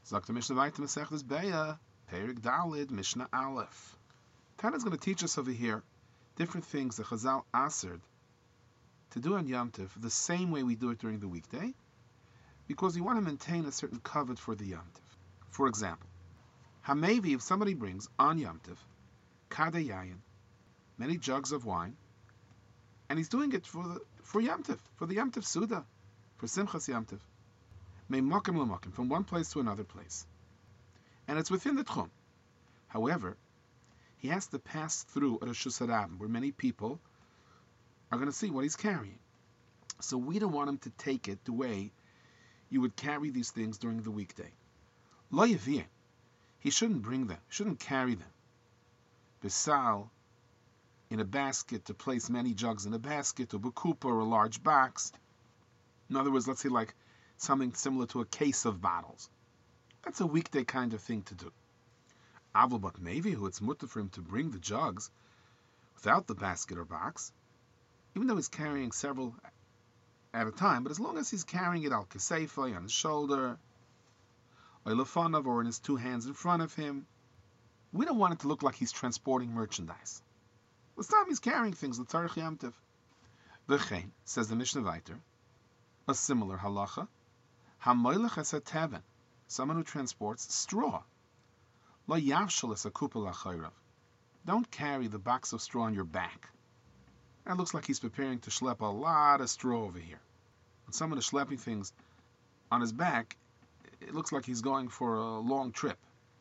Sagt der Mishnah weiter, Masechtas Beya, Perik Dalid, Mishnah Aleph. Tana is going to teach us over here different things that Chazal answered to do on Yom Tov the same way we do it during the weekday, because we want to maintain a certain covet for the Yom Tov. For example, Hamevi, if somebody brings on Yom Tov, Kade Yayin, many jugs of wine, and he's doing it for Yom Tov, for the Yom Tov Suda, for Simchas Yom Tov. Me'makim l'makim, from one place to another place. And it's within the Tchum. However, he has to pass through a Reshus HaRabim, where many people are going to see what he's carrying. So we don't want him to take it the way you would carry these things during the weekday. Lo yaviyeh, he shouldn't bring them, shouldn't carry them. Besal, in a basket, to place many jugs in a basket, or bekupa, or a large box. In other words, let's say like something similar to a case of bottles. That's a weekday kind of thing to do. Aval but maybe who it's mutter for him to bring the jugs without the basket or box, even though he's carrying several at a time, but as long as he's carrying it al kaseifa, on his shoulder, or lefanav, or in his two hands in front of him, we don't want it to look like he's transporting merchandise. This time he's carrying things, l'tzarich Yom Tov. V'chein, says the Mishnah Vayter, a similar halacha, hamoylech es hateven, someone who transports straw. Lo yavshel es hakupa l'chayrav. Don't carry the box of straw on your back. That looks like he's preparing to schlep a lot of straw over here. When someone is schlepping things on his back, it looks like he's going for a long trip.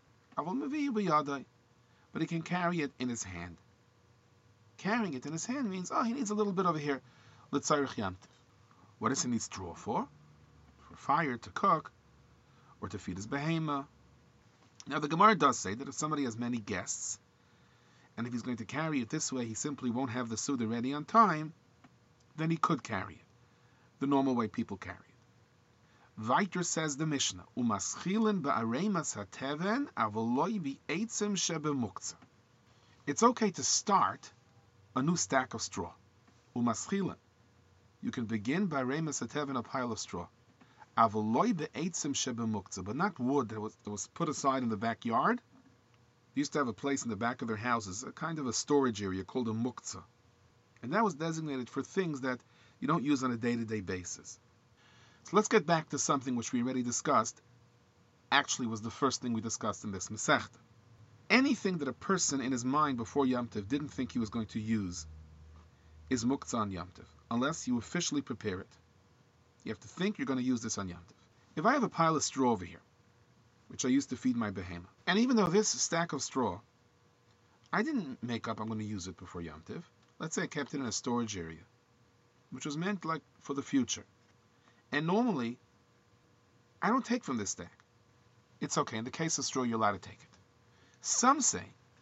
But he can carry it in his hand. Carrying it in his hand means, he needs a little bit over here. L'tzarich Yom Tov. What does he need straw for? For fire, to cook, or to feed his behema. Now the Gemara does say that if somebody has many guests, and if he's going to carry it this way, he simply won't have the Suda ready on time, then he could carry it, the normal way people carry it. Weiter says the Mishnah, Umaschilin ba'areimas hateven avoloi bi'etzem shebemuktzah. It's okay to start a new stack of straw. Umaschilin. You can begin ba'areimas hateven, a pile of straw. Avoloi bi'etzem shebemuktzah, but not wood that was put aside in the backyard. They used to have a place in the back of their houses, a kind of a storage area called a muktzah. And that was designated for things that you don't use on a day-to-day basis. So let's get back to something which we already discussed. Actually was the first thing we discussed in this Masechta. Anything that a person in his mind before Yom Tov didn't think he was going to use is muktzah on Yom Tov, unless you officially prepare it. You have to think you're going to use this on Yom Tov. If I have a pile of straw over here, which I used to feed my behemoth, and even though this stack of straw, I didn't make up I'm going to use it before Yom Tov. Let's say I kept it in a storage area, which was meant like for the future. And normally, I don't take from this stack. It's okay. In the case of straw, you're allowed to take it. Some say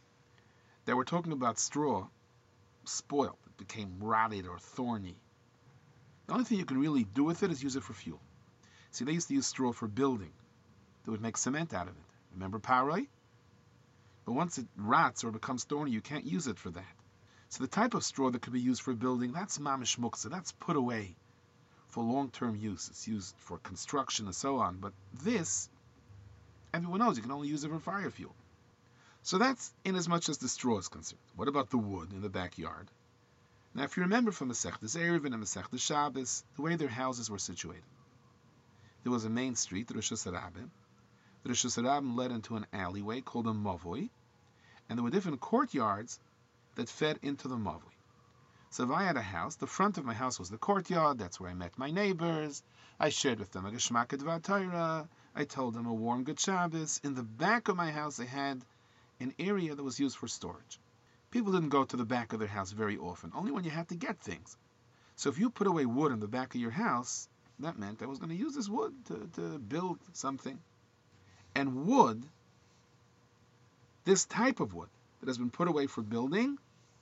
that we're talking about straw spoiled. It became rotted or thorny. The only thing you can really do with it is use it for fuel. See, they used to use straw for building. They would make cement out of it. Remember paroi? But once it rots or becomes thorny, you can't use it for that. So the type of straw that could be used for building, that's mamish muktzah. That's put away for long-term use. It's used for construction and so on. But this, everyone knows you can only use it for fire fuel. So that's in as much as the straw is concerned. What about the wood in the backyard? Now, if you remember from Masechtas Eruvin and Masechtas Shabbos, the way their houses were situated. There was a main street, the Reshus HaRabim. The Reshus HaRabim led into an alleyway called a mavoi, and there were different courtyards that fed into the mavoi. So if I had a house, the front of my house was the courtyard. That's where I met my neighbors. I shared with them a Geshmak Dvar Torah. I told them a warm good Shabbos. In the back of my house, I had an area that was used for storage. People didn't go to the back of their house very often, only when you had to get things. So if you put away wood in the back of your house, that meant I was going to use this wood to build something. And wood, this type of wood that has been put away for building,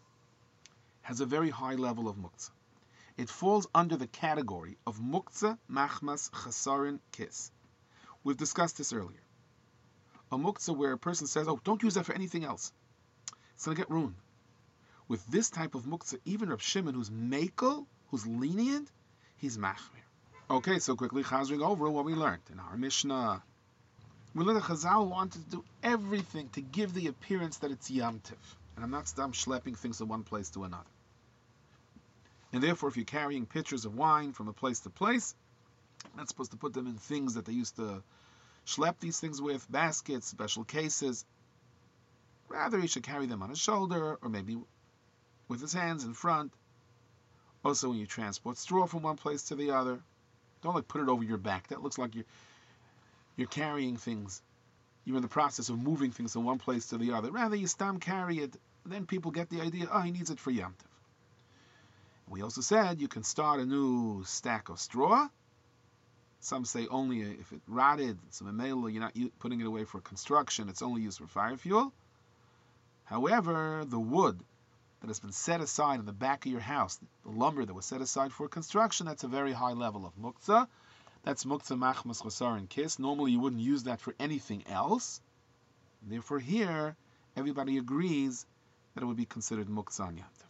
has a very high level of muktzah. It falls under the category of muktzah machmas chasarin kis. We've discussed this earlier. A muktzah where a person says, don't use that for anything else. It's going to get ruined. With this type of muktzah, even Reb Shimon, who's mekel, who's lenient, he's machmir. Okay, so quickly, chazring over what we learned in our Mishnah. Mullah Chazal wanted to do everything to give the appearance that it's Yom Tiv. And I'm not schlepping things from one place to another. And therefore, if you're carrying pitchers of wine from a place to place, you're not supposed to put them in things that they used to schlep these things with, baskets, special cases. Rather, he should carry them on his shoulder, or maybe with his hands in front. Also, when you transport straw from one place to the other, don't put it over your back. That looks like you're carrying things. You're in the process of moving things from one place to the other. Rather, you carry it. Then people get the idea, he needs it for Yom Tov. We also said you can start a new stack of straw. Some say only if it rotted, so you're not putting it away for construction, it's only used for fire fuel. However, the wood that has been set aside in the back of your house, the lumber that was set aside for construction, that's a very high level of muktzah. That's muktzah machmas chasar and kiss. Normally you wouldn't use that for anything else. Therefore here, everybody agrees that it would be considered muktzah on Yom Tov.